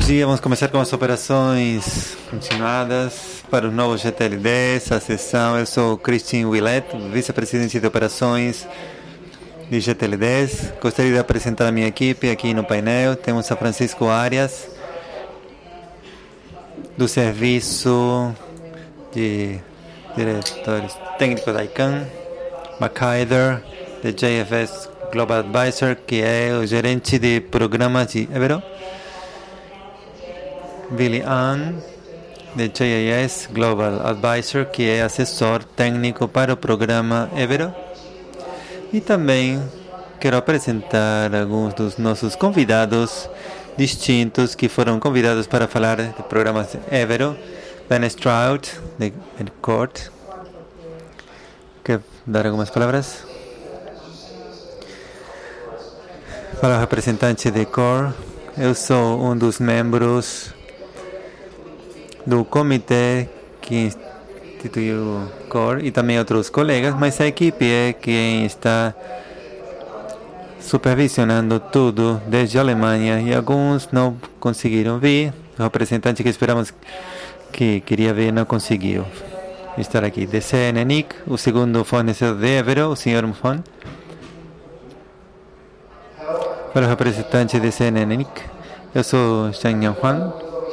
dia, vamos começar com as operações continuadas para os novos GTL10, a sessão. Eu sou Christine Willett, vice-presidente de operações de GTL10. Gostaria de apresentar a minha equipe aqui no painel. Temos a Francisco Arias, do Serviço de Diretores Técnicos da ICANN, McIder, de JFS Global Advisor, que é o gerente de programas de Évero, Billy Ann, de JAS Global Advisor, que é assessor técnico para o programa Évero. E também quero apresentar alguns dos nossos convidados distintos que foram convidados para falar de programas Évero. Ben Stroud, de Court. Quer dar algumas palavras? Para o representante de Core, eu sou um dos membros do comitê que instituiu Core e também outros colegas, mas a equipe é quem está supervisionando tudo desde a Alemanha e alguns não conseguiram vir. O representante que esperamos que queria ver não conseguiu estar aqui. De CNNIC, o segundo fornecedor de Évero, o Sr. Mufon. Para o representante de CNNIC, eu sou Zhang Yanhuan,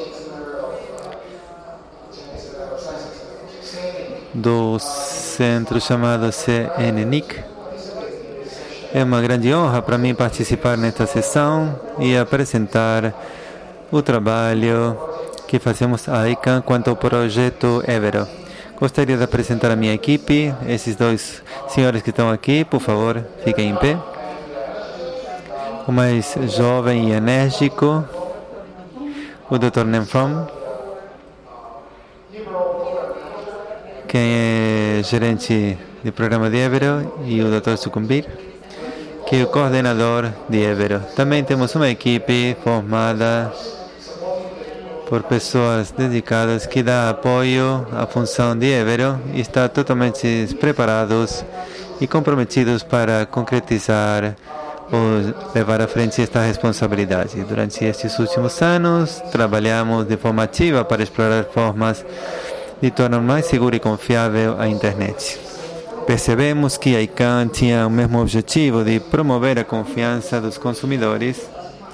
do centro chamado CNNIC. É uma grande honra para mim participar nesta sessão e apresentar o trabalho que fazemos a ICANN quanto ao projeto Évero. Gostaria de apresentar a minha equipe. Esses dois senhores que estão aqui, por favor, fiquem em pé. O mais jovem e enérgico, o Dr. Nemfrom, quem é gerente de programa de Évero, e o Dr. Sucumbir, que é o coordenador de Évero. Também temos uma equipe formada por pessoas dedicadas que dá apoio à função de Évero e está totalmente preparados e comprometidos para concretizar ou levar à frente esta responsabilidade. Durante estes últimos anos, trabalhamos de forma ativa para explorar formas de tornar mais segura e confiável a internet. Percebemos que a ICANN tinha o mesmo objetivo de promover a confiança dos consumidores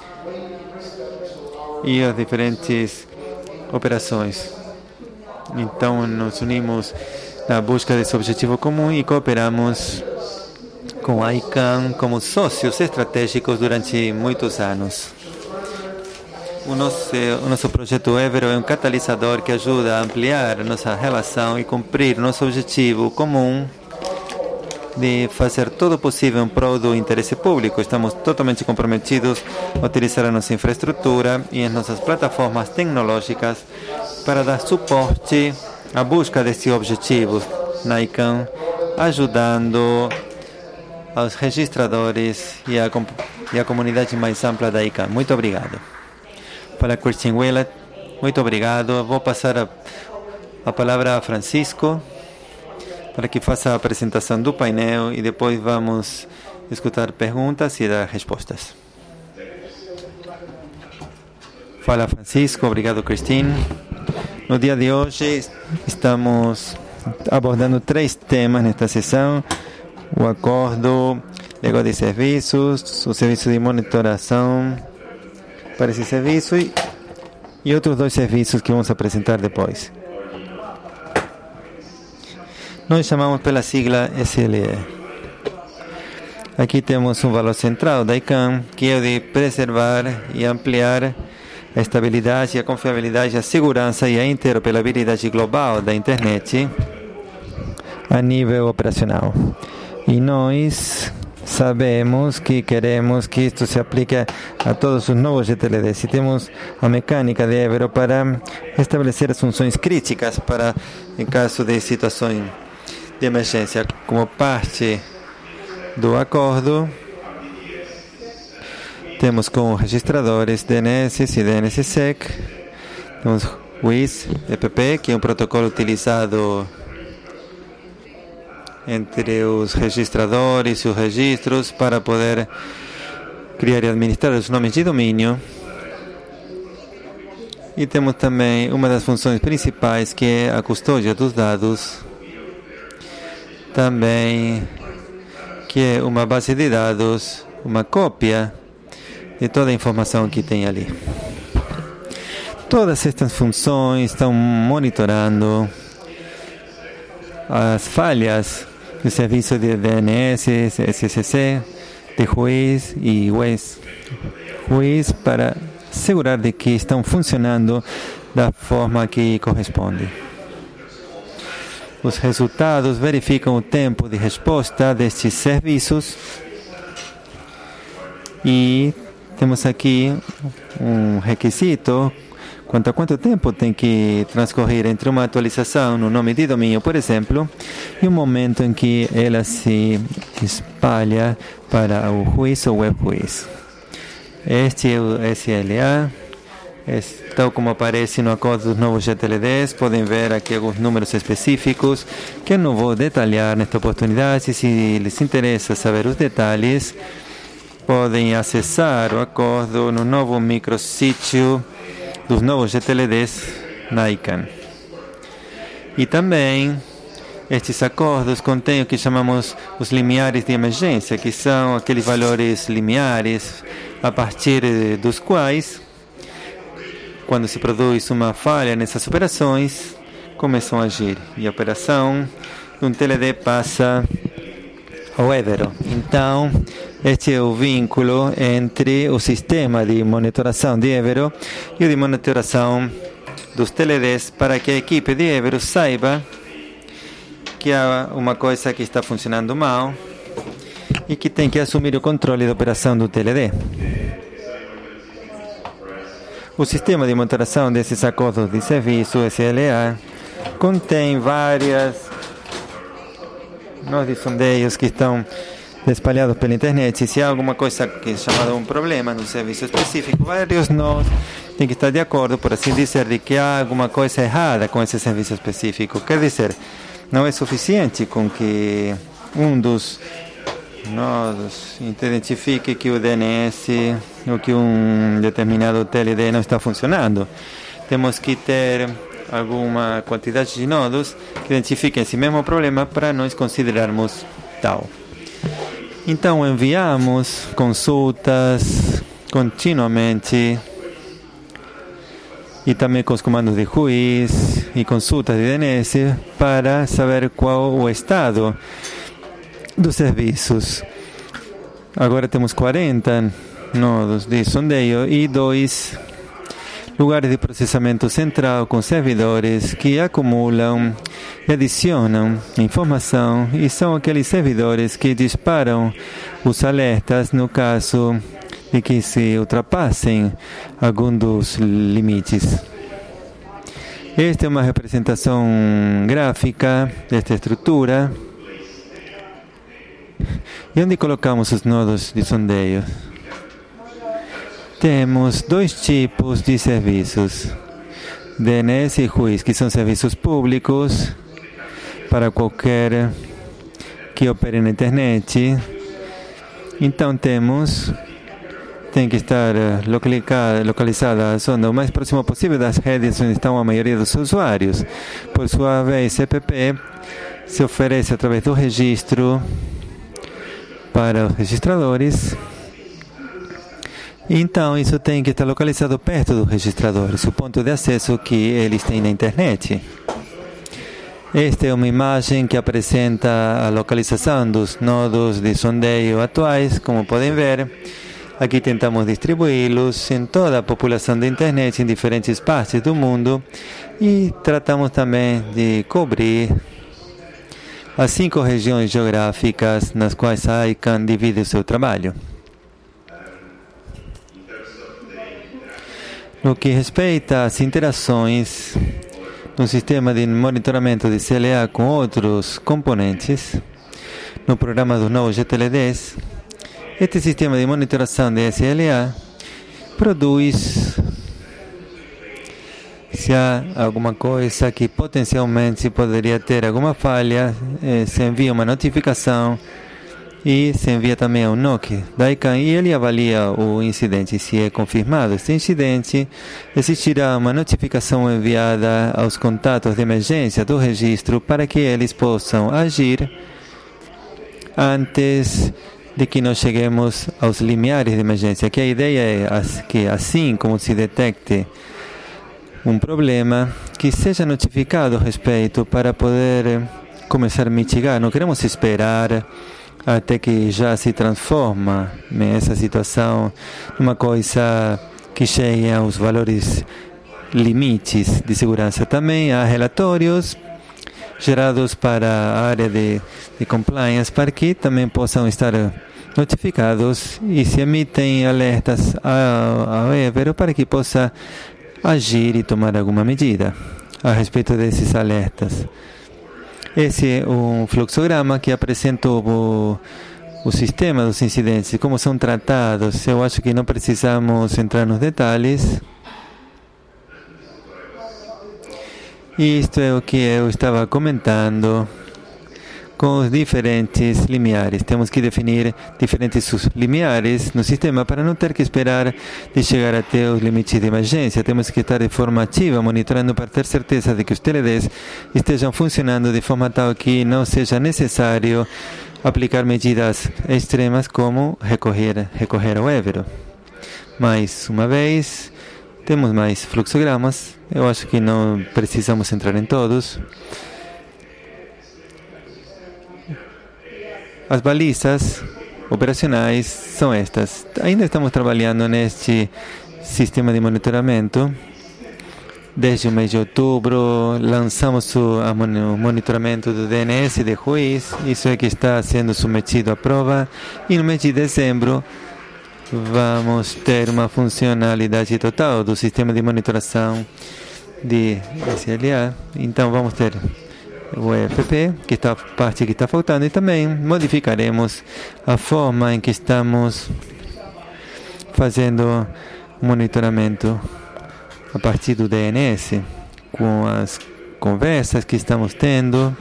e as diferentes operações. Então, nos unimos na busca desse objetivo comum e cooperamos com a ICANN como sócios estratégicos durante muitos anos. O nosso projeto Évero é um catalisador que ajuda a ampliar a nossa relação e cumprir nosso objetivo comum de fazer todo o possível em prol do interesse público. Estamos totalmente comprometidos a utilizar a nossa infraestrutura e as nossas plataformas tecnológicas para dar suporte à busca destes objetivos na ICANN, ajudando aos registradores e a comunidade mais ampla da ICANN. Muito obrigado. Para Christine Willett, muito obrigado. Vou passar a palavra a Francisco para que faça a apresentação do painel e depois vamos escutar perguntas e dar respostas. Fala, Francisco. Obrigado, Christine. No dia de hoje estamos abordando 3 temas nesta sessão: o acordo legal de serviços, o serviço de monitoração para esse serviço e outros 2 serviços que vamos apresentar depois. Nós chamamos pela sigla SLE. Aqui temos um valor central da ICANN, que é o de preservar e ampliar a estabilidade, a confiabilidade, a segurança e a interoperabilidade global da internet a nível operacional. E nós sabemos que queremos que isto se aplique a todos os novos GTL10. E temos a mecânica de Évero para estabelecer as funções críticas para, em caso de situações de emergência. Como parte do acordo, temos com registradores DNS e DNSSEC, temos o WIS EPP, que é um protocolo utilizado entre os registradores e os registros para poder criar e administrar os nomes de domínio E temos também uma das funções principais, que é a custódia dos dados. Também, que é uma base de dados, uma cópia de toda a informação que tem ali. Todas estas funções estão monitorando as falhas do serviço de DNS, SSC, de juiz e Waze. Juiz para assegurar de que estão funcionando da forma que corresponde. Os resultados verificam o tempo de resposta destes serviços e temos aqui um requisito quanto a quanto tempo tem que transcorrer entre uma atualização no nome de domínio, por exemplo, e o momento em que ela se espalha para o juiz ou web juiz. Este é o SLA, tal como aparece no acordo dos novos GTLDs. Podem ver aqui alguns números específicos que eu não vou detalhar nesta oportunidade. Se lhes interessa saber os detalhes, podem acessar o acordo no novo microsítio dos novos GTLDs na ICANN. E também estes acordos contêm o que chamamos os limiares de emergência, que são aqueles valores limiares a partir dos quais, quando se produz uma falha nessas operações, começam a agir. E a operação de um TLD passa ao Évero. Então, este é o vínculo entre o sistema de monitoração de Évero e o de monitoração dos TLDs, para que a equipe de Évero saiba que há uma coisa que está funcionando mal e que tem que assumir o controle da operação do TLD. O sistema de monitoração desses acordos de serviço, SLA, contém várias nós de sondeios que estão espalhados pela internet. E se há alguma coisa que é chamada um problema no serviço específico, vários nós têm que estar de acordo, por assim dizer, de que há alguma coisa errada com esse serviço específico. Quer dizer, não é suficiente com que um dos nodos identifique que o DNS ou que um determinado TLD não está funcionando. Temos que ter alguma quantidade de nodos que identifiquem esse mesmo problema para nós considerarmos tal. Então enviamos consultas continuamente e também com os comandos de juiz e consultas de DNS para saber qual o estado dos serviços. Agora temos 40 nodos de sondeio e 2 lugares de processamento central com servidores que acumulam e adicionam informação, e são aqueles servidores que disparam os alertas no caso de que se ultrapassem algum dos limites. Esta é uma representação gráfica desta estrutura. E onde colocamos os nodos de sondeio? Temos 2 tipos de serviços: DNS e juiz, que são serviços públicos para qualquer que opere na internet. Então tem que estar localizada a zona o mais próximo possível das redes onde estão a maioria dos usuários. Por sua vez, CPP se oferece através do registro para os registradores. Então, isso tem que estar localizado perto dos registradores, o ponto de acesso que eles têm na internet. Esta é uma imagem que apresenta a localização dos nodos de sondeio atuais. Como podem ver, aqui tentamos distribuí-los em toda a população da internet, em diferentes partes do mundo, e tratamos também de cobrir as 5 regiões geográficas nas quais a ICANN divide o seu trabalho. No que respeita às interações no sistema de monitoramento de CLA com outros componentes, no programa dos novos GTLDs, este sistema de monitoração de SLA produz, se há alguma coisa que potencialmente poderia ter alguma falha, se envia uma notificação e se envia também ao NOC da ICANN e ele avalia o incidente. Se é confirmado este incidente, existirá uma notificação enviada aos contatos de emergência do registro para que eles possam agir antes de que nós cheguemos aos limiares de emergência. Que a ideia é que assim como se detecte um problema, que seja notificado a respeito para poder começar a mitigar. Não queremos esperar até que já se transforma essa situação numa coisa que chegue aos valores limites de segurança. Também há relatórios gerados para a área de compliance para que também possam estar notificados e se emitem alertas ao Évero para que possa agir e tomar alguma medida a respeito desses alertas. Esse é um fluxograma que apresenta o sistema dos incidentes e como são tratados. Eu acho que não precisamos entrar nos detalhes. Isto é o que eu estava comentando com os diferentes limiares. Temos que definir diferentes limiares no sistema para não ter que esperar de chegar até os limites de emergência. Temos que estar de forma ativa, monitorando para ter certeza de que os TLDs estejam funcionando de forma tal que não seja necessário aplicar medidas extremas como recorrer ao Évero. Mais uma vez, temos mais fluxogramas. Eu acho que não precisamos entrar em todos. As balizas operacionais são estas. Ainda estamos trabalhando neste sistema de monitoramento. Desde o mês de outubro, lançamos o monitoramento do DNS de juiz. Isso é que está sendo submetido à prova. E no mês de dezembro, vamos ter uma funcionalidade total do sistema de monitoração de SLA. Então, vamos ter o EFP, que está a parte que está faltando, e também modificaremos a forma em que estamos fazendo o monitoramento a partir do DNS, com as conversas que estamos tendo,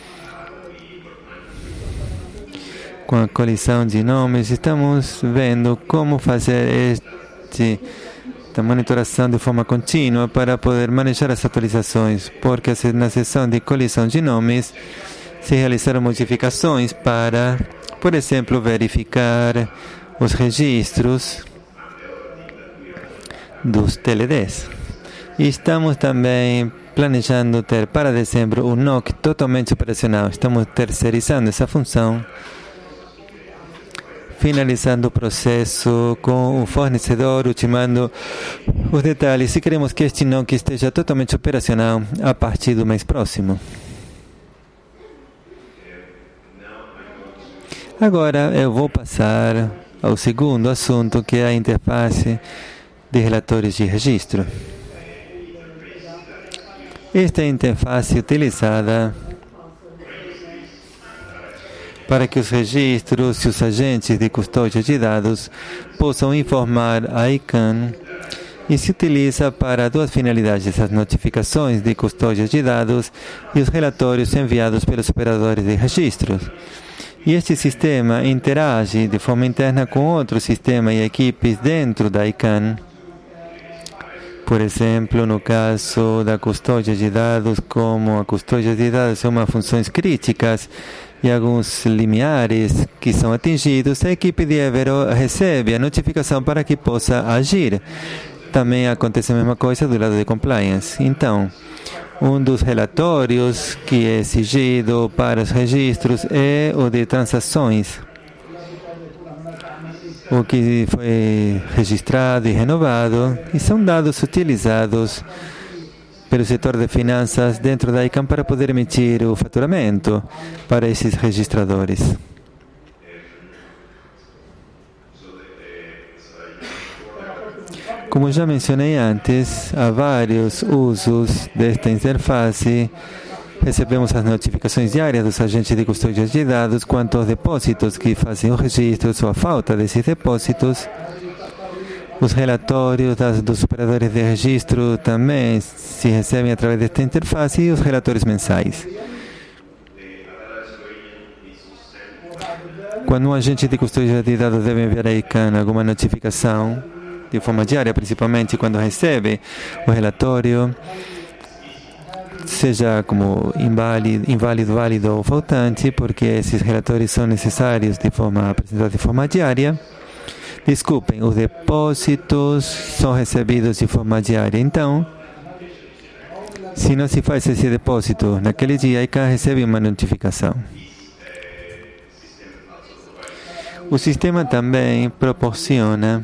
com a colisão de nomes. Estamos vendo como fazer esta monitoração de forma contínua para poder manejar as atualizações, porque na sessão de colisão de nomes se realizaram modificações para, por exemplo, verificar os registros dos TLDs. E estamos também planejando ter para dezembro um NOC totalmente operacional. Estamos terceirizando essa função, finalizando o processo com o fornecedor, ultimando os detalhes, e queremos que este NOC esteja totalmente operacional a partir do mês próximo. Agora eu vou passar ao segundo assunto, que é a interface de relatórios de registro. Esta é a interface utilizada para que os registros e os agentes de custódia de dados possam informar a ICANN, e se utiliza para duas finalidades: as notificações de custódia de dados e os relatórios enviados pelos operadores de registros. E este sistema interage de forma interna com outros sistemas e equipes dentro da ICANN. Por exemplo, no caso da custódia de dados, como a custódia de dados é uma funções críticas e alguns limiares que são atingidos, a equipe de Évero recebe a notificação para que possa agir. Também acontece a mesma coisa do lado de compliance. Então, um dos relatórios que é exigido para os registros é o de transações, o que foi registrado e renovado, e são dados utilizados pelo setor de finanças dentro da ICANN para poder emitir o faturamento para esses registradores. Como já mencionei antes, há vários usos desta interface. Recebemos as notificações diárias dos agentes de custódia de dados quanto aos depósitos que fazem os registros ou a falta desses depósitos. Os relatórios dos operadores de registro também se recebem através desta interface, e os relatórios mensais. Quando um agente de custódia de dados deve enviar a ICANN alguma notificação, de forma diária, principalmente quando recebe o relatório, seja como inválido, válido ou faltante, porque esses relatórios são necessários de forma apresentada de forma diária. Desculpem, os depósitos são recebidos de forma diária. Então, se não se faz esse depósito naquele dia, a ICANN recebe uma notificação. O sistema também proporciona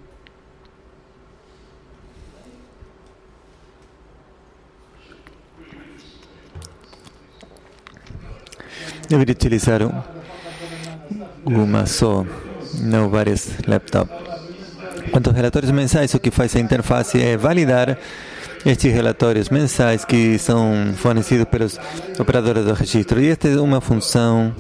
deveria utilizar uma só, não várias laptops. Quanto aos relatórios mensais, o que faz a interface é validar estes relatórios mensais que são fornecidos pelos operadores do registro. E esta é uma função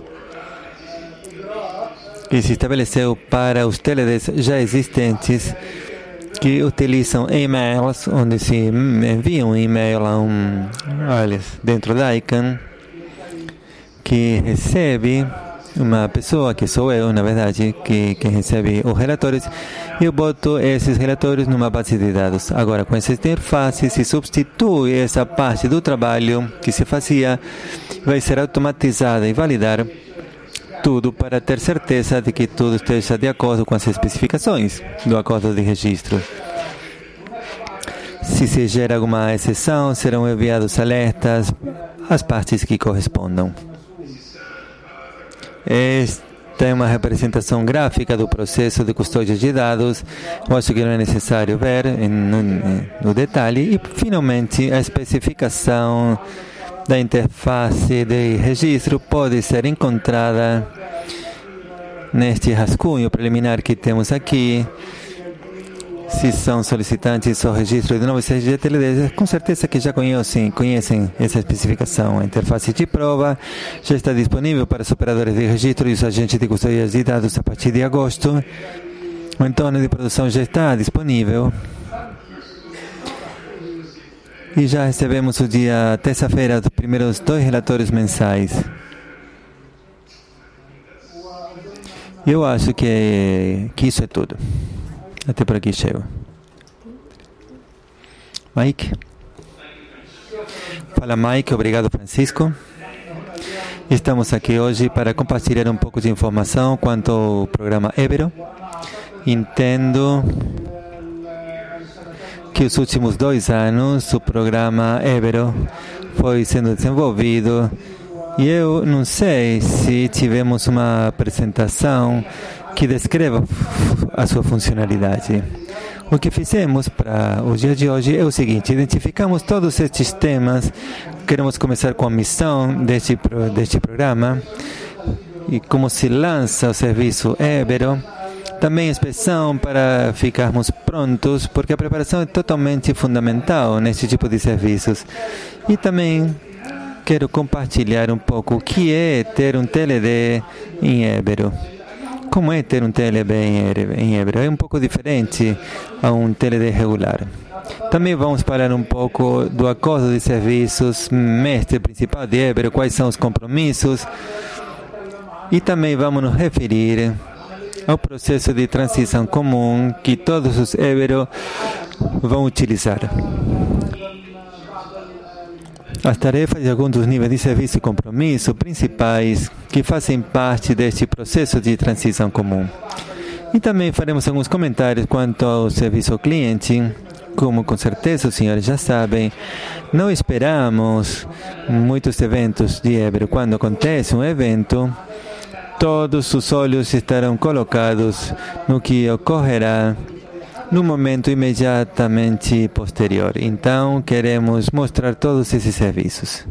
que se estabeleceu para os TLDs já existentes que utilizam e-mails, onde se envia um e-mail a dentro da ICANN, que recebe uma pessoa, que sou eu, na verdade, que recebe os relatórios, e eu boto esses relatórios numa base de dados. Agora, com essa interface, se substitui essa parte do trabalho que se fazia, vai ser automatizada e validar tudo para ter certeza de que tudo esteja de acordo com as especificações do acordo de registro. Se se gera alguma exceção, serão enviados alertas às partes que correspondam. Esta é uma representação gráfica do processo de custódia de dados. Eu acho que não é necessário ver no detalhe. E, finalmente, a especificação da interface de registro pode ser encontrada neste rascunho preliminar que temos aqui. Se são solicitantes ao registro de novos CGTLDs, com certeza que já conhecem essa especificação. A interface de prova já está disponível para os operadores de registro e os agentes de custódia de dados a partir de agosto. O entorno de produção já está disponível. E já recebemos o dia terça-feira os primeiros 2 relatórios mensais. Eu acho que isso é tudo. Até por aqui chego. Mike? Fala, Mike. Obrigado, Francisco. Estamos aqui hoje para compartilhar um pouco de informação quanto ao programa Évero. Entendo que os últimos 2 anos o programa Évero foi sendo desenvolvido e eu não sei se tivemos uma apresentação que descreva a sua funcionalidade. O que fizemos para o dia de hoje é o seguinte: identificamos todos estes temas, queremos começar com a missão deste programa e como se lança o serviço Évero. Também a inspeção para ficarmos prontos, porque a preparação é totalmente fundamental neste tipo de serviços. E também quero compartilhar um pouco o que é ter um TLD em Évero. Como é ter um TLD em Évero? É um pouco diferente a um TLD regular. Também vamos falar um pouco do acordo de serviços, mestre principal de Évero, quais são os compromissos. E também vamos nos referir ao processo de transição comum que todos os Évero vão utilizar. As tarefas e alguns dos níveis de serviço e compromisso principais que fazem parte deste processo de transição comum. E também faremos alguns comentários quanto ao serviço ao cliente. Como com certeza os senhores já sabem, não esperamos muitos eventos de Évero. Quando acontece um evento, todos os olhos estarão colocados no que ocorrerá no momento imediatamente posterior. Então, queremos mostrar todos esses serviços.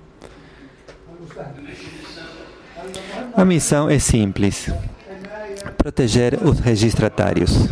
A missão é simples: proteger os registratários.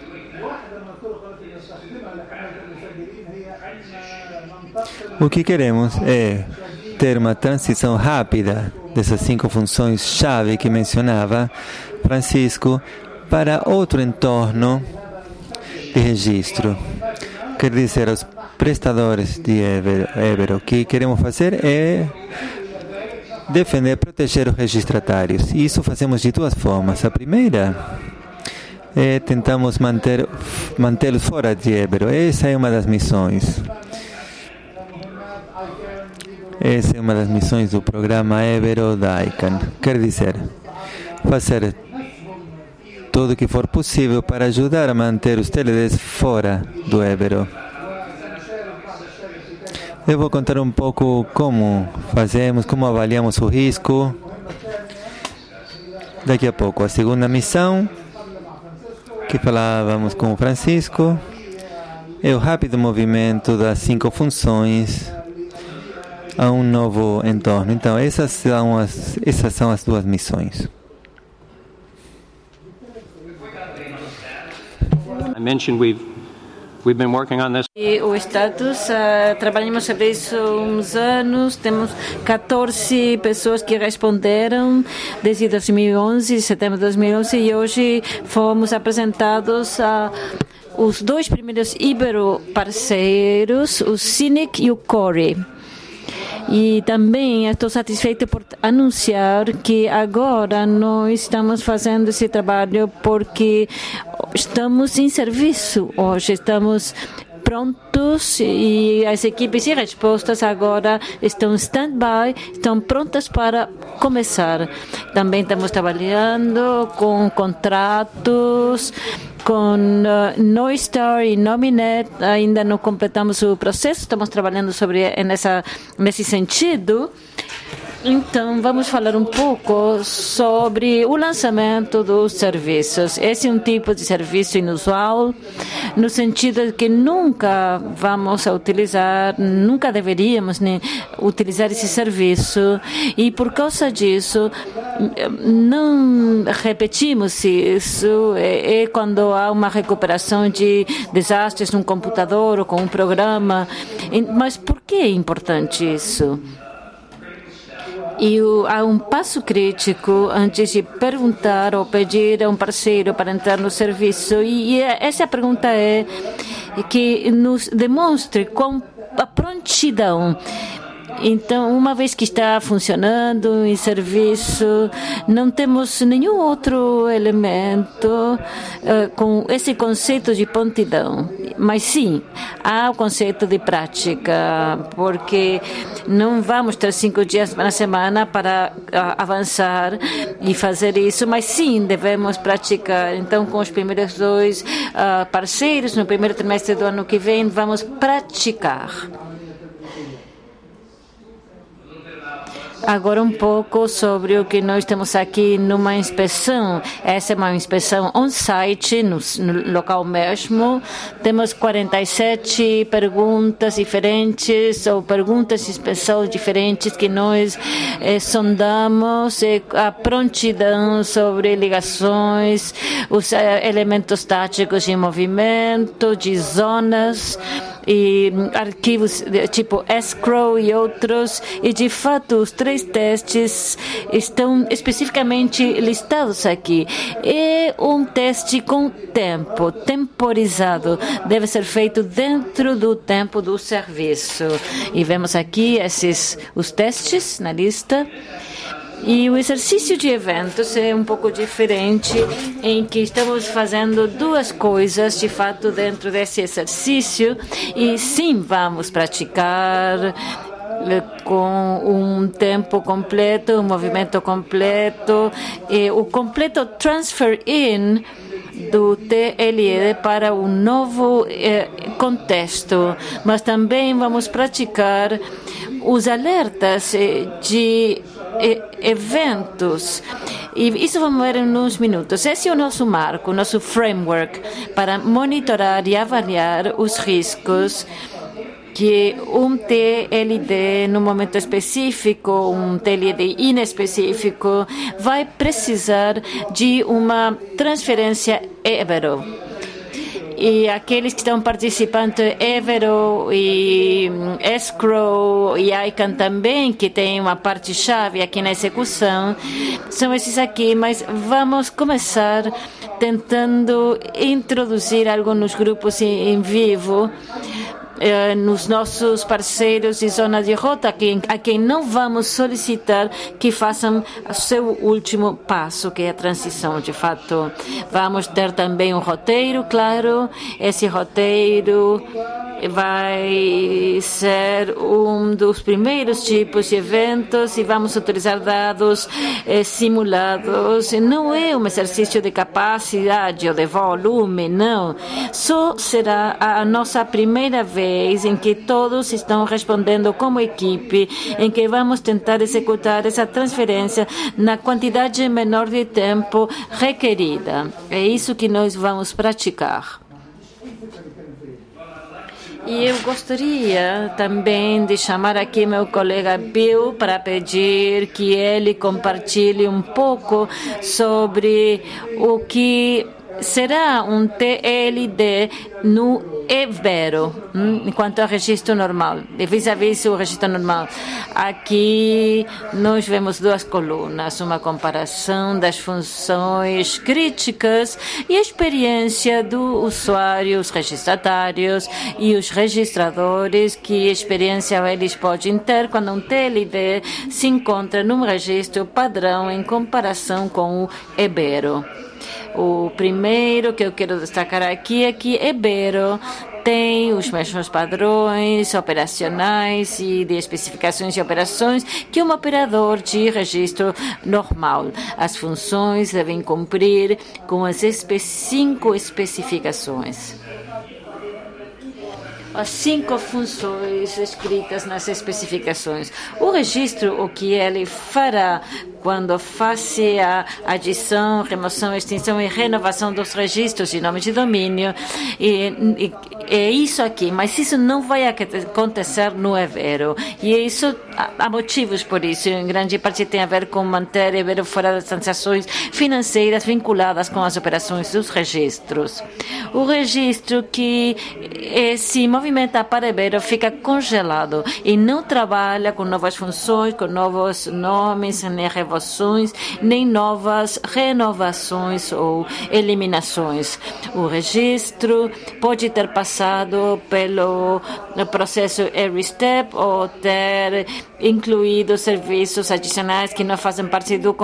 O que queremos é ter uma transição rápida dessas 5 funções-chave que mencionava Francisco para outro entorno de registro. Quer dizer, aos prestadores de Évero, o que queremos fazer é defender e proteger os registratários. E isso fazemos de duas formas. A primeira é tentamos mantê-los fora de Évero. Essa é uma das missões. Essa é uma das missões do programa Évero da ICANN. Quer dizer, fazer tudo o que for possível para ajudar a manter os TLDs fora do Évero. Eu vou contar um pouco como fazemos, como avaliamos o risco. Daqui a pouco, a segunda missão, que falávamos com o Francisco, é o rápido movimento das 5 funções a um novo entorno. Então, essas são as duas missões. I mentioned we've been working on this. E o status, trabalhamos sobre isso há uns anos, temos 14 pessoas que responderam desde 2011, setembro de 2011, e hoje fomos apresentados a os 2 primeiros Ibero parceiros, o Cynic e o Core. E também estou satisfeita por anunciar que agora nós estamos fazendo esse trabalho porque estamos em serviço hoje, estamos prontos e as equipes e respostas agora estão em stand-by, estão prontas para começar. Também estamos trabalhando com contratos, com Neustar e Nominet, ainda não completamos o processo, estamos trabalhando nesse sentido. Então, vamos falar um pouco sobre o lançamento dos serviços. Esse é um tipo de serviço inusual, no sentido de que nunca vamos a utilizar, nunca deveríamos utilizar esse serviço, e por causa disso, não repetimos isso. É quando há uma recuperação de desastres num computador ou com um programa. Mas por que é importante isso? E há um passo crítico antes de perguntar ou pedir a um parceiro para entrar no serviço. E essa pergunta é que nos demonstre com a prontidão. Então, uma vez que está funcionando em serviço, não temos nenhum outro elemento com esse conceito de prontidão. Mas sim, há o conceito de prática, porque não vamos ter 5 dias na semana para avançar e fazer isso, mas sim, devemos praticar. Então, com os primeiros 2 parceiros, no primeiro trimestre do ano que vem, vamos praticar. Agora um pouco sobre o que nós temos aqui numa inspeção. Essa é uma inspeção on-site, no local mesmo. Temos 47 perguntas diferentes, ou perguntas de inspeção diferentes que nós sondamos, a prontidão sobre ligações, os elementos táticos de movimento, de zonas, e arquivos tipo escrow e outros, e de fato os 3 testes estão especificamente listados aqui. É um teste com tempo, temporizado, deve ser feito dentro do tempo do serviço. E vemos aqui os testes na lista. E o exercício de eventos é um pouco diferente, em que estamos fazendo 2 coisas, de fato, dentro desse exercício. E sim, vamos praticar com um tempo completo, um movimento completo, e o completo transfer-in do TLD para um novo contexto. Mas também vamos praticar os alertas de eventos. E isso vamos ver em uns minutos. Esse é o nosso marco, o nosso framework para monitorar e avaliar os riscos que um TLD, num momento específico, um TLD inespecífico, vai precisar de uma transferência Évero. E aqueles que estão participando, Évero e Escrow e ICANN também, que tem uma parte-chave aqui na execução, são esses aqui, mas vamos começar tentando introduzir algo nos grupos em vivo, nos nossos parceiros de zona de rota, a quem não vamos solicitar que façam o seu último passo, que é a transição. De fato, vamos ter também um roteiro, claro. Esse roteiro vai ser um dos primeiros tipos de eventos e vamos utilizar dados simulados. Não é um exercício de capacidade ou de volume, não. Só será a nossa primeira vez em que todos estão respondendo como equipe, em que vamos tentar executar essa transferência na quantidade menor de tempo requerida. É isso que nós vamos praticar. E eu gostaria também de chamar aqui meu colega Bill para pedir que ele compartilhe um pouco sobre o que será um TLD no Ebero, enquanto ao registro normal, vis-à-vis o registro normal. Aqui nós vemos duas colunas, uma comparação das funções críticas e a experiência do usuário, os registratários e os registradores, que experiência eles podem ter quando um TLD se encontra num registro padrão em comparação com o Ebero. O primeiro que eu quero destacar aqui é que Ebero tem os mesmos padrões operacionais e de especificações e operações que um operador de registro normal. As funções devem cumprir com as 5 especificações. As 5 funções escritas nas especificações. O registro, o que ele fará quando faz a adição, remoção, extinção e renovação dos registros de nome de domínio, é isso aqui, mas isso não vai acontecer no Ebero. E isso, há motivos por isso. Em grande parte tem a ver com manter Ebero fora das transações financeiras vinculadas com as operações dos registros. O registro que se movimenta para Ebero fica congelado e não trabalha com novas funções, com novos nomes, nem nem novas renovações ou eliminações. O registro pode ter passado pelo processo Every Step ou ter incluído serviços adicionais que não fazem parte do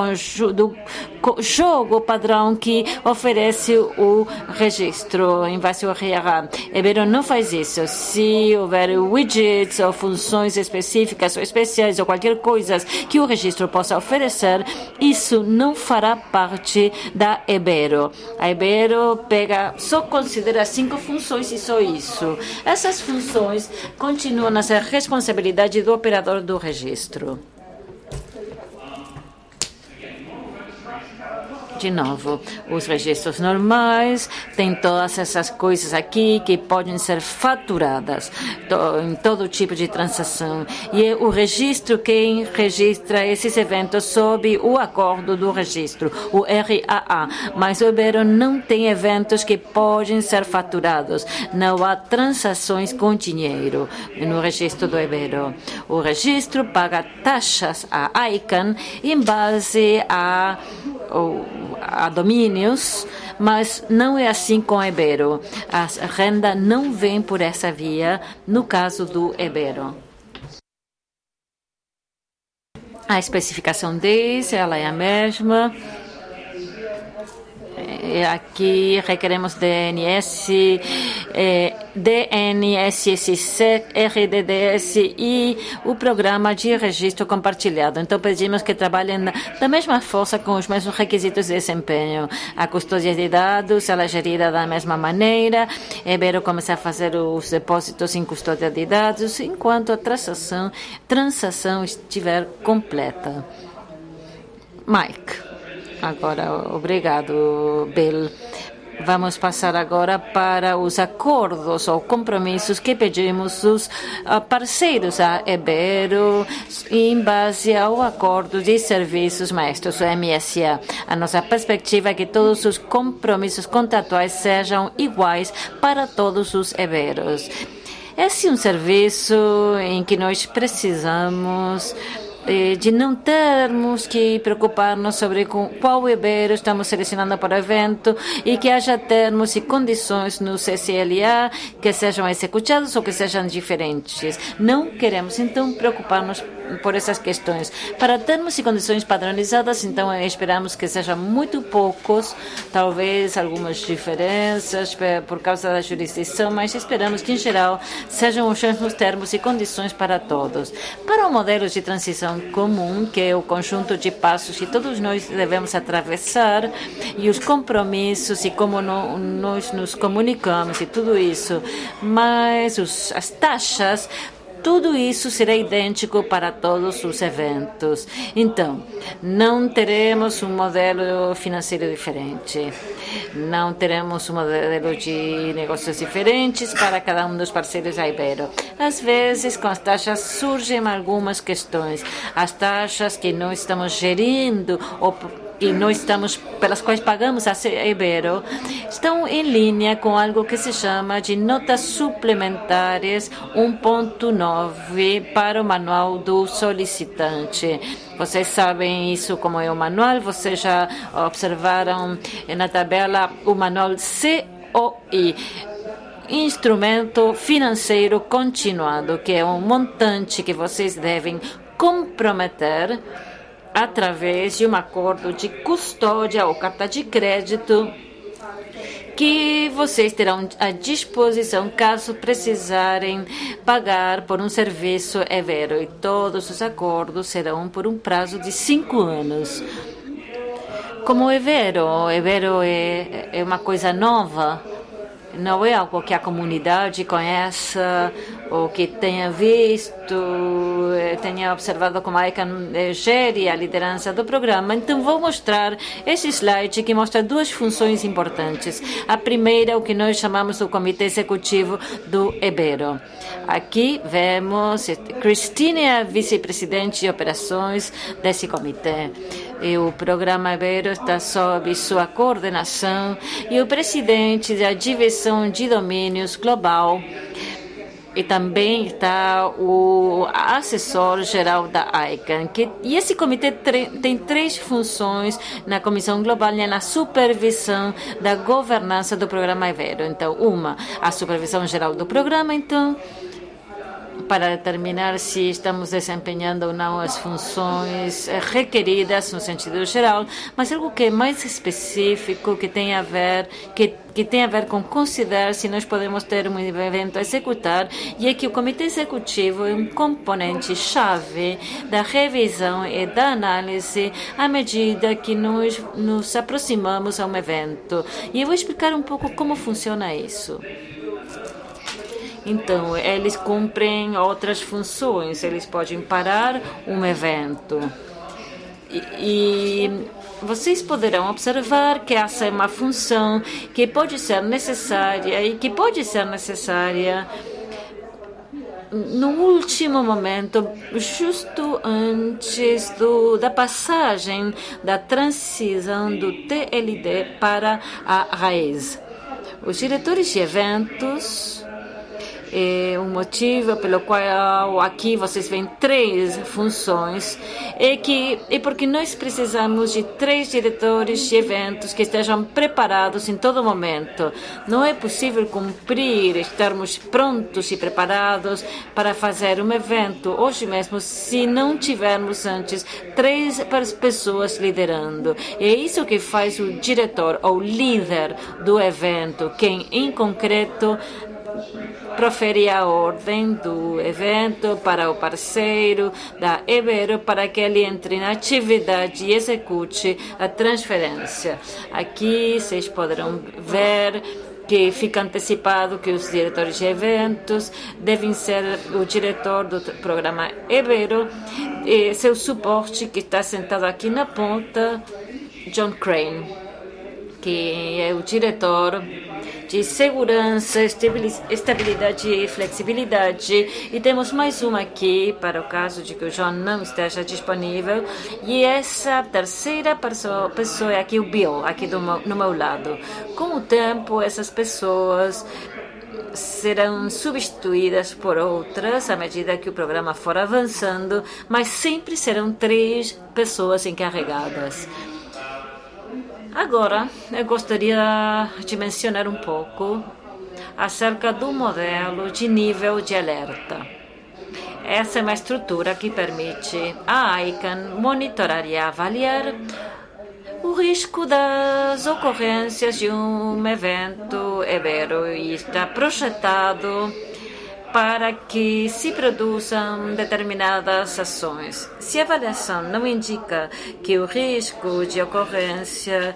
jogo padrão que oferece o registro em base ao RRA. Ebero não faz isso. Se houver widgets ou funções específicas ou especiais ou qualquer coisa que o registro possa oferecer, isso não fará parte da Ebero. A Ebero só considera 5 funções e só isso. Essas funções continuam a ser responsabilidade do operador do registro. De novo, os registros normais têm todas essas coisas aqui que podem ser faturadas em todo tipo de transação. E é o registro quem registra esses eventos sob o acordo do registro, o RAA. Mas o Ebero não tem eventos que podem ser faturados. Não há transações com dinheiro no registro do Ebero. O registro paga taxas à ICANN em base a domínios, mas não é assim com Ebero. A renda não vem por essa via no caso do Ebero. A especificação diz, ela é a mesma. Aqui requeremos DNS, DNSSC, RDDS e o programa de registro compartilhado. Então, pedimos que trabalhem da mesma força com os mesmos requisitos de desempenho. A custódia de dados, ela é gerida da mesma maneira. Ebero começa a fazer os depósitos em custódia de dados enquanto a transação estiver completa. Mike. Agora, obrigado, Bill. Vamos passar agora para os acordos ou compromissos que pedimos dos parceiros a Ebero em base ao acordo de serviços maestros, o MSA. A nossa perspectiva é que todos os compromissos contratuais sejam iguais para todos os Eberos. Esse é um serviço em que nós precisamos de não termos que preocupar-nos sobre qual Ibero estamos selecionando para o evento e que haja termos e condições no CCLA que sejam executados ou que sejam diferentes. Não queremos, então, preocupar-nos por essas questões. Para termos e condições padronizadas, então, esperamos que sejam muito poucos, talvez algumas diferenças por causa da jurisdição, mas esperamos que, em geral, sejam os mesmos termos e condições para todos. Para o modelo de transição comum, que é o conjunto de passos que todos nós devemos atravessar, e os compromissos e como nós nos comunicamos e tudo isso, mas as taxas, tudo isso será idêntico para todos os eventos. Então, não teremos um modelo financeiro diferente. Não teremos um modelo de negócios diferentes para cada um dos parceiros da Ibero. Às vezes, com as taxas surgem algumas questões. As taxas que nós estamos gerindo ou que nós estamos, pelas quais pagamos a Ibero, estão em linha com algo que se chama de notas suplementares 1.9 para o manual do solicitante. Vocês sabem isso como é o manual, vocês já observaram na tabela o manual COI. Instrumento financeiro continuado, que é um montante que vocês devem comprometer através de um acordo de custódia ou carta de crédito que vocês terão à disposição caso precisarem pagar por um serviço Ibero. E todos os acordos serão por um prazo de 5 anos. Como o Ibero é uma coisa nova, não é algo que a comunidade conheça ou que tenha visto, tenha observado como a ICANN gere a liderança do programa. Então, vou mostrar esse slide que mostra duas funções importantes. A primeira, o que nós chamamos do Comitê Executivo do Ibero. Aqui vemos Cristine, a vice-presidente de operações desse comitê. E o programa Ibero está sob sua coordenação e o presidente da divisão de domínios global. E também está o assessor-geral da ICANN. E esse comitê tem 3 funções na Comissão Global e na supervisão da governança do programa Ibero. Então, a supervisão geral do programa, então, para determinar se estamos desempenhando ou não as funções requeridas no sentido geral, mas algo que é mais específico, que tem a ver com considerar se nós podemos ter um evento a executar, e é que o Comitê Executivo é um componente-chave da revisão e da análise à medida que nós nos aproximamos a um evento. E eu vou explicar um pouco como funciona isso. Então, eles cumprem outras funções, eles podem parar um evento. E vocês poderão observar que essa é uma função que pode ser necessária no último momento, justo antes da passagem da transição do TLD para a raiz. Os diretores de eventos, o motivo pelo qual aqui vocês veem 3 funções é porque nós precisamos de 3 diretores de eventos que estejam preparados em todo momento. Não é possível estarmos prontos e preparados para fazer um evento hoje mesmo se não tivermos antes 3 pessoas liderando. E é isso que faz o diretor ou líder do evento, quem em concreto profere a ordem do evento para o parceiro da Ibero para que ele entre na atividade e execute a transferência. Aqui vocês poderão ver que fica antecipado que os diretores de eventos devem ser o diretor do programa Ibero e seu suporte, que está sentado aqui na ponta, John Crane, que é o diretor de segurança, estabilidade e flexibilidade. E temos mais uma aqui, para o caso de que o John não esteja disponível. E essa terceira pessoa é aqui o Bill, aqui no meu lado. Com o tempo, essas pessoas serão substituídas por outras à medida que o programa for avançando, mas sempre serão 3 pessoas encarregadas. Agora, eu gostaria de mencionar um pouco acerca do modelo de nível de alerta. Essa é uma estrutura que permite à ICANN monitorar e avaliar o risco das ocorrências de um evento Ibero e está projetado para que se produzam determinadas ações. Se a avaliação não indica que o risco de ocorrência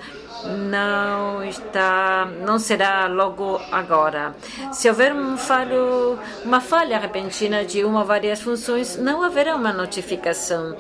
não será logo agora. Se houver uma falha repentina de uma ou várias funções, não haverá uma notificação.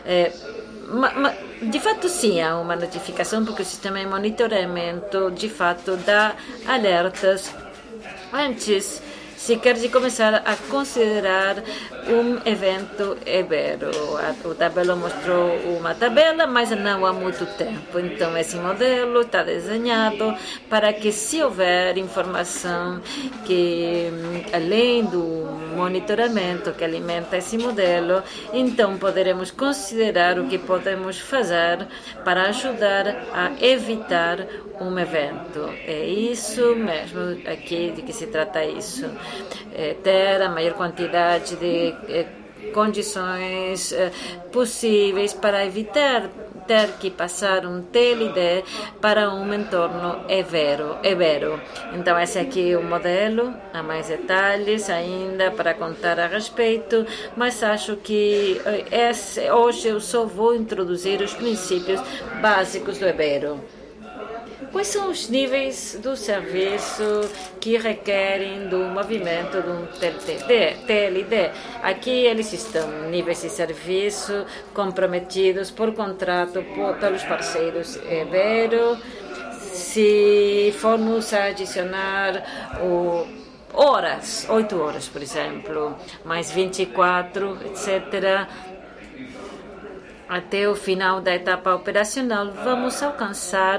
De fato, sim, há uma notificação, porque o sistema de monitoramento, de fato, dá alertas antes sequer de começar a considerar um evento Ibero. O tabela mostrou uma tabela, mas não há muito tempo. Então, esse modelo está desenhado para que, se houver informação que, além do monitoramento que alimenta esse modelo, então poderemos considerar o que podemos fazer para ajudar a evitar um evento. É isso mesmo aqui de que se trata isso. Ter a maior quantidade de condições possíveis para evitar ter que passar um TLD para um entorno Ibero. Então, esse aqui é o modelo. Há mais detalhes ainda para contar a respeito, mas acho que hoje eu só vou introduzir os princípios básicos do Ibero. Quais são os níveis do serviço que requerem do movimento de um TLD? Aqui eles estão, níveis de serviço comprometidos por contrato pelos parceiros Ibero. Se formos a adicionar horas, 8 horas, por exemplo, mais 24, etc., até o final da etapa operacional, vamos alcançar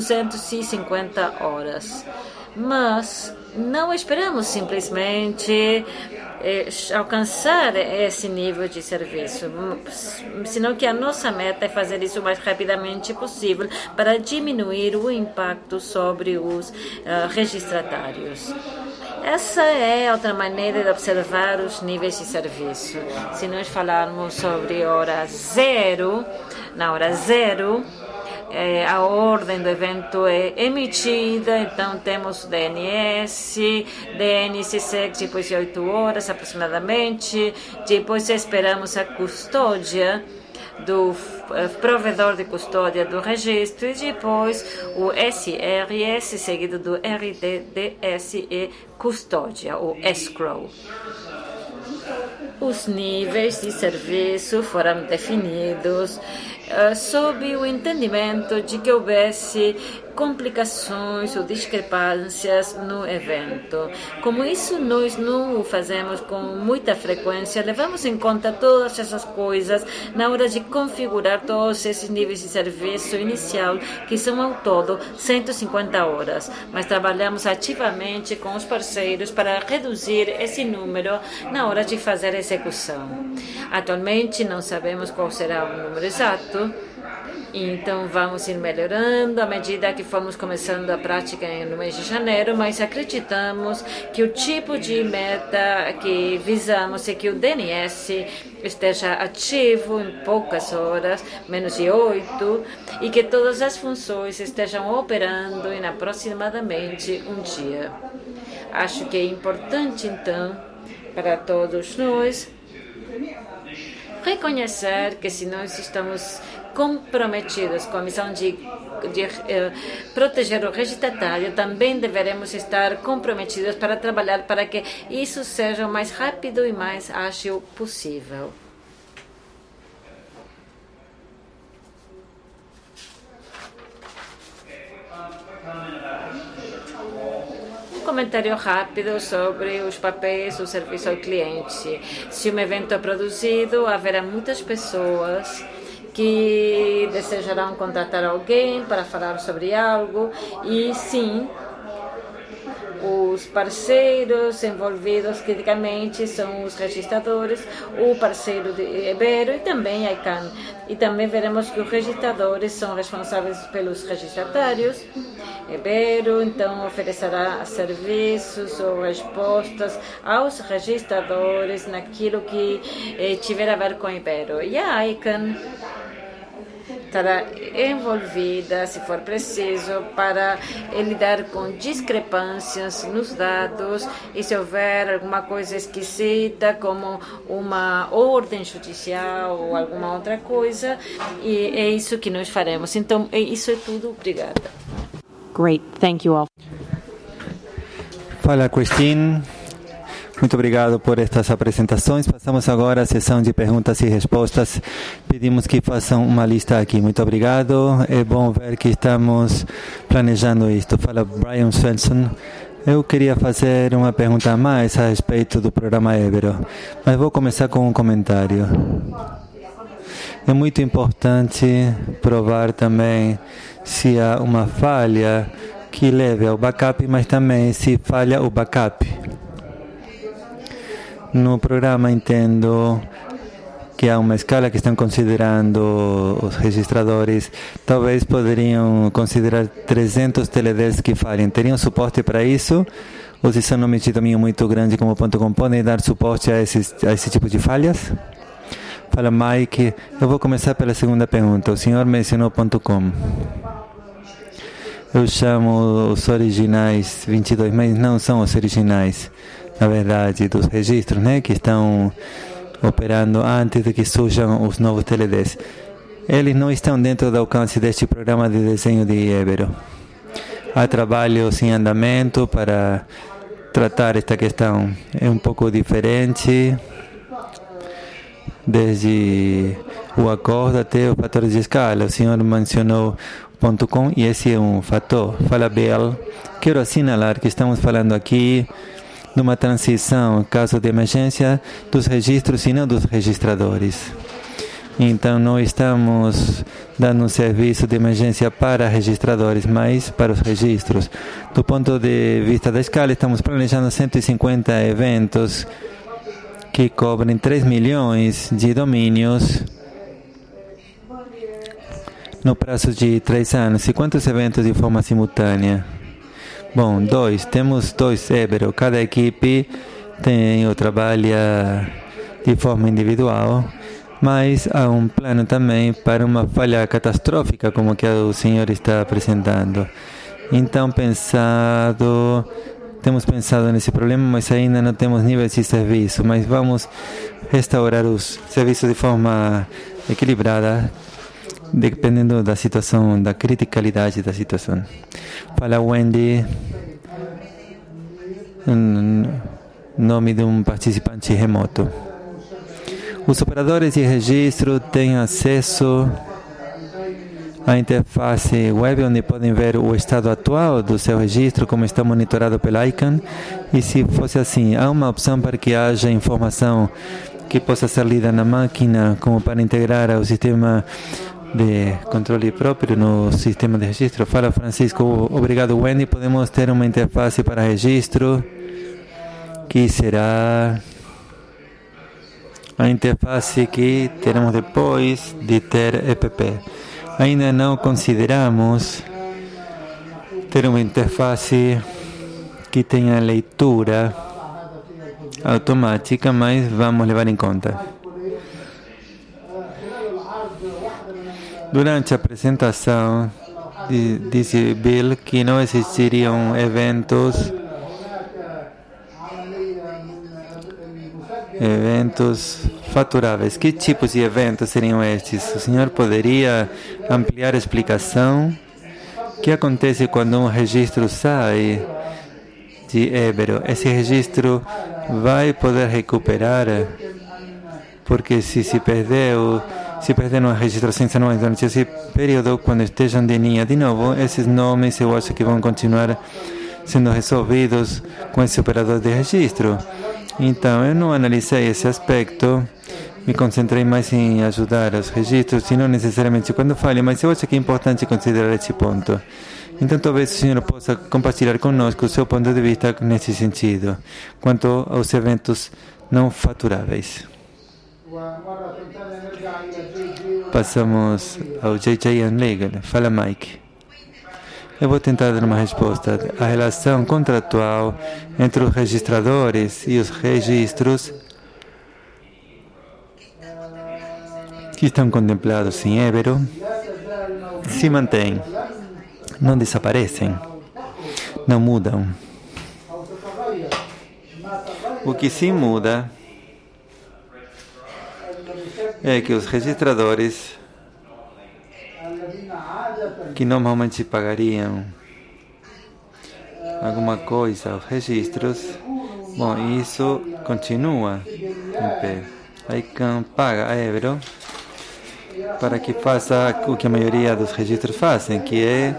250 horas. Mas não esperamos simplesmente alcançar esse nível de serviço, senão que a nossa meta é fazer isso o mais rapidamente possível para diminuir o impacto sobre os registratários. Essa é outra maneira de observar os níveis de serviço. Se nós falarmos sobre hora zero, na hora zero, a ordem do evento é emitida, então temos DNS segue depois de 8 horas aproximadamente, depois esperamos a custódia do provedor de custódia do registro e depois o SRS seguido do RDDSE custódia, o escrow. Os níveis de serviço foram definidos sob o entendimento de que houvesse complicações ou discrepâncias no evento. Como isso nós não o fazemos com muita frequência, levamos em conta todas essas coisas na hora de configurar todos esses níveis de serviço inicial, que são ao todo 150 horas. Mas trabalhamos ativamente com os parceiros para reduzir esse número na hora de fazer a execução. Atualmente não sabemos qual será o número exato, então vamos ir melhorando à medida que formos começando a prática no mês de janeiro, mas acreditamos que o tipo de meta que visamos é que o DNS esteja ativo em poucas horas, menos de 8, e que todas as funções estejam operando em aproximadamente um dia. Acho que é importante, então, para todos nós reconhecer que se nós estamos comprometidos com a missão de proteger o registratário, também deveremos estar comprometidos para trabalhar para que isso seja o mais rápido e mais ágil possível. Comentário rápido sobre os papéis do serviço ao cliente. Se um evento é produzido, haverá muitas pessoas que desejarão contratar alguém para falar sobre algo e sim, Os parceiros envolvidos criticamente são os registradores, o parceiro de Ebero e também a ICANN. E também veremos que os registradores são responsáveis pelos registratários. Ebero, então, oferecerá serviços ou respostas aos registradores naquilo que tiver a ver com Ebero. E a ICANN estará envolvida, se for preciso, para lidar com discrepâncias nos dados e se houver alguma coisa esquisita, como uma ordem judicial ou alguma outra coisa, e é isso que nós faremos. Então, isso é tudo. Obrigada. Great. Thank you all. Fala, Christine. Muito obrigado por estas apresentações. Passamos agora à sessão de perguntas e respostas. Pedimos que façam uma lista aqui. Muito obrigado. É bom ver que estamos planejando isto. Fala Brian Svensson. Eu queria fazer uma pergunta a mais a respeito do programa Ebero, mas vou começar com um comentário. É muito importante provar também se há uma falha que leve ao backup, mas também se falha o backup. No programa entendo que há uma escala que estão considerando os registradores. Talvez poderiam considerar 300 TLDs que falhem. Teriam suporte para isso? Ou se são nomes de domínio muito grande como .com, podem dar suporte a esse tipo de falhas? Fala Mike. Eu vou começar pela segunda pergunta. O senhor mencionou .com. Eu chamo os originais 22, mas não são os originais, na verdade, dos registros, né, que estão operando antes de que surjam os novos TLDs. Eles não estão dentro do alcance deste programa de desenho de Ebero. Há trabalhos em andamento para tratar esta questão. É um pouco diferente, desde o acordo até os fatores de escala. O senhor mencionou .com e esse é um fator. Fala Bell. Quero assinalar que estamos falando aqui de uma transição, caso de emergência, dos registros e não dos registradores. Então, não estamos dando um serviço de emergência para registradores, mas para os registros. Do ponto de vista da escala, estamos planejando 150 eventos que cobrem 3 milhões de domínios no prazo de 3 anos. E quantos eventos de forma simultânea? Bom, temos 2 Ebero. Cada equipe tem ou trabalha de forma individual, mas há um plano também para uma falha catastrófica, como que o senhor está apresentando. Então, temos pensado nesse problema, mas ainda não temos níveis de serviço, mas vamos restaurar os serviços de forma equilibrada, dependendo da situação, da criticalidade da situação. Fala Wendy, nome de um participante remoto. Os operadores de registro têm acesso à interface web, onde podem ver o estado atual do seu registro, como está monitorado pela ICANN. E se fosse assim, há uma opção para que haja informação que possa ser lida na máquina, como para integrar ao sistema de controle próprio no sistema de registro. Fala Francisco. Obrigado, Wendy. Podemos ter uma interface para registro que será a interface que teremos depois de ter EPP. Ainda não consideramos ter uma interface que tenha leitura automática, mas vamos levar em conta. Durante a apresentação, disse Bill que não existiriam eventos faturáveis. Que tipos de eventos seriam estes? O senhor poderia ampliar a explicação? O que acontece quando um registro sai de Ebero? Esse registro vai poder recuperar? Porque se perderam as registrações anuais durante esse período, quando estejam de linha de novo, esses nomes eu acho que vão continuar sendo resolvidos com esse operador de registro. Então, eu não analisei esse aspecto, me concentrei mais em ajudar os registros, e não necessariamente quando falha, mas eu acho que é importante considerar esse ponto. Então, talvez o senhor possa compartilhar conosco o seu ponto de vista nesse sentido, quanto aos eventos não faturáveis. Passamos ao J.J. Unlegal. Fala, Mike. Eu vou tentar dar uma resposta. A relação contratual entre os registradores e os registros que estão contemplados em Évero se mantém, não desaparecem, não mudam. O que sim muda é que os registradores, que normalmente pagariam alguma coisa aos registros, bom, isso continua em pé. A ICANN paga a Évero para que faça o que a maioria dos registros fazem, que é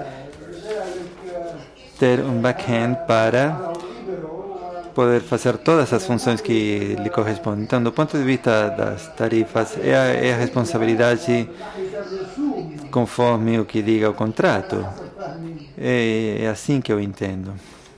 ter um back-end para poder fazer todas as funções que lhe correspondem. Então, do ponto de vista das tarifas, é a responsabilidade conforme o que diga o contrato. É assim que eu entendo.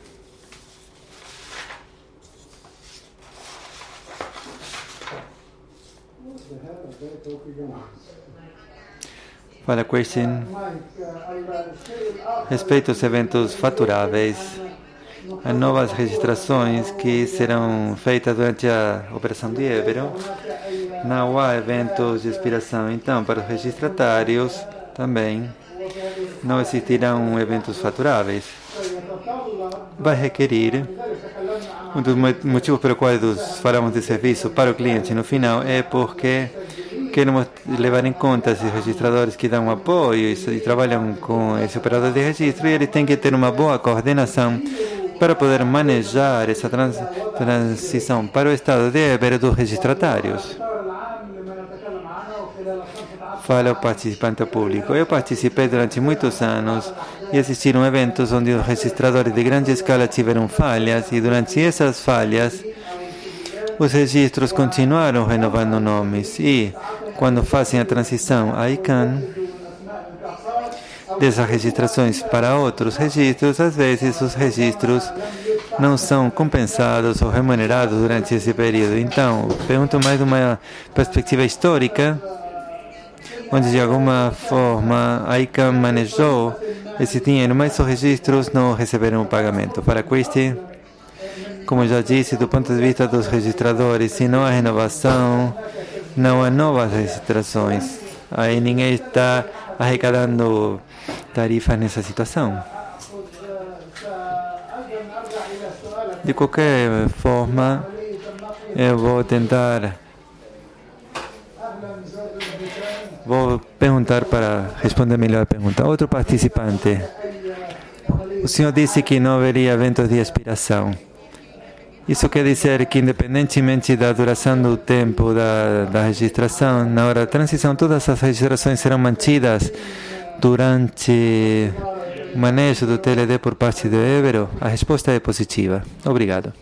Fala, question. Respeito aos eventos faturáveis, as novas registrações que serão feitas durante a operação de Évero, não há eventos de expiração. Então, para os registratários também não existirão eventos faturáveis. Vai requerir, um dos motivos pelo qual falamos de serviço para o cliente no final é porque queremos levar em conta esses registradores que dão apoio e trabalham com esse operador de registro, e eles têm que ter uma boa coordenação para poder manejar essa transição para o estado de Évero dos registratários. Fala o participante público. Eu participei durante muitos anos e existiram eventos onde os registradores de grande escala tiveram falhas, e durante essas falhas os registros continuaram renovando nomes, e quando fazem a transição à ICANN dessas registrações para outros registros, às vezes os registros não são compensados ou remunerados durante esse período. Então, pergunto mais de uma perspectiva histórica, onde de alguma forma a ICANN manejou esse dinheiro, mas os registros não receberam o pagamento. Para Christie, como já disse, do ponto de vista dos registradores, se não há renovação, não há novas registrações. Aí ninguém está arrecadando tarifas nessa situação. De qualquer forma, eu vou perguntar para responder melhor a pergunta. Outro participante. O senhor disse que não haveria eventos de expiração. Isso quer dizer que, independentemente da duração do tempo da registração, na hora da transição, todas as registrações serão mantidas durante o manejo do TLD por parte do Évero? A resposta é positiva. Obrigado.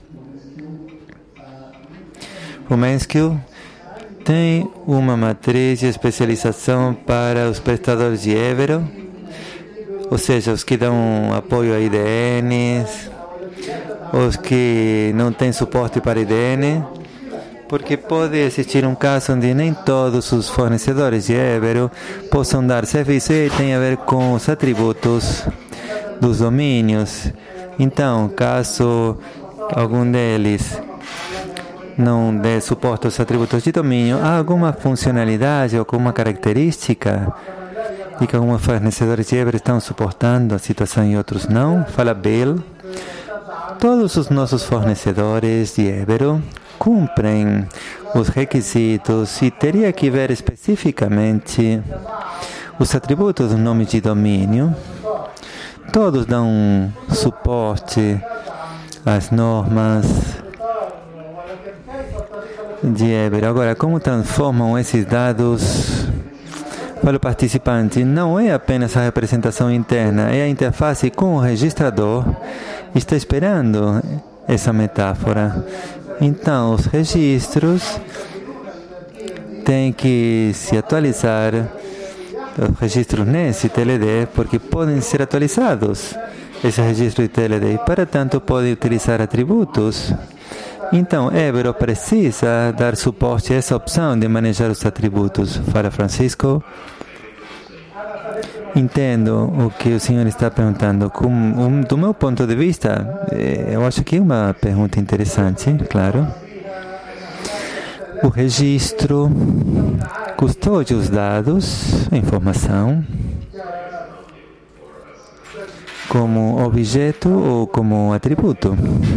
Rumensky tem uma matriz de especialização para os prestadores de Évero, ou seja, os que dão apoio a IDNs, os que não têm suporte para IDN, porque pode existir um caso onde nem todos os fornecedores de Évero possam dar serviço, e tem a ver com os atributos dos domínios. Então, caso algum deles não dê suporte aos atributos de domínio, há alguma funcionalidade ou alguma característica e que alguns fornecedores de Évero estão suportando a situação e outros não? Fala Bill. Todos os nossos fornecedores de Évero cumprem os requisitos, e teria que ver especificamente os atributos do nome de domínio. Todos dão suporte às normas de Évero. Agora, como transformam esses dados para o participante? Não é apenas a representação interna, é a interface com o registrador. Está esperando essa metáfora. Então, os registros têm que se atualizar os registros NES e TLD, porque podem ser atualizados esses registros de TLD e, para tanto, podem utilizar atributos. Então, Évero precisa dar suporte a essa opção de manejar os atributos. Fala, Francisco. Entendo o que o senhor está perguntando. Do meu ponto de vista, eu acho que é uma pergunta interessante, claro. O registro custódia os dados, a informação, como objeto ou como atributo.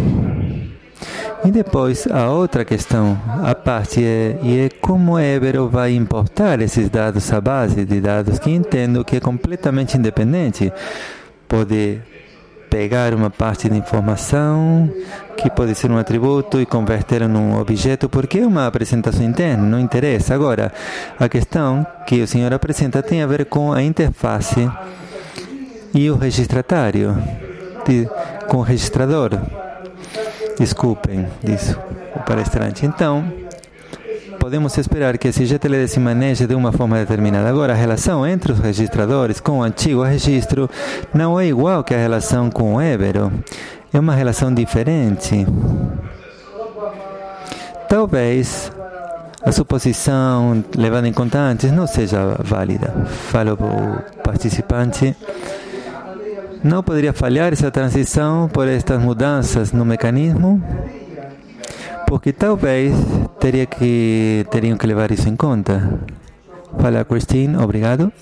E depois, a outra questão, a parte é como Évero vai importar esses dados à base de dados, que entendo que é completamente independente. Pode pegar uma parte de informação, que pode ser um atributo, e convertê-lo num objeto, porque é uma apresentação interna, não interessa. Agora, a questão que o senhor apresenta tem a ver com a interface e o registratário, com o registrador. Desculpem, disse o palestrante. Então, podemos esperar que esse GTLD se maneje de uma forma determinada. Agora, a relação entre os registradores com o antigo registro não é igual que a relação com o Évero. É uma relação diferente. Talvez a suposição levada em conta antes não seja válida. Falo para o participante. Não poderia falhar essa transição por estas mudanças no mecanismo? Porque talvez teriam que levar isso em conta. Fala, Christine, obrigado.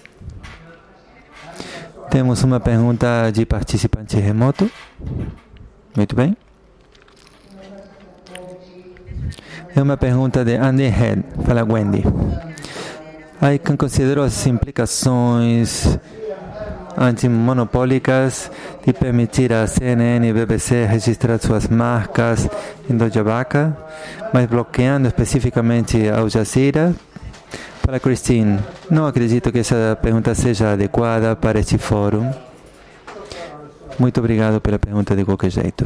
Temos uma pergunta de participante remoto. Muito bem. É uma pergunta de Andy Head. Fala, Wendy. Aí quem considerou as implicações antimonopólicas de permitir a CNN e BBC registrar suas marcas em Doja Vaca, mas bloqueando especificamente Al Jazeera? Para Christine, não acredito que essa pergunta seja adequada para este fórum. Muito obrigado pela pergunta de qualquer jeito.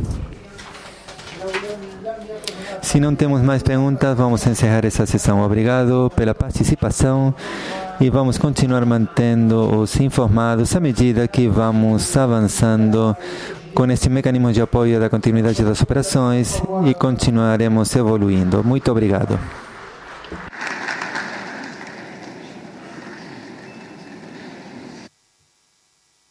Se não temos mais perguntas, vamos encerrar essa sessão. Obrigado pela participação e vamos continuar mantendo-os informados à medida que vamos avançando com este mecanismo de apoio da continuidade das operações e continuaremos evoluindo. Muito obrigado.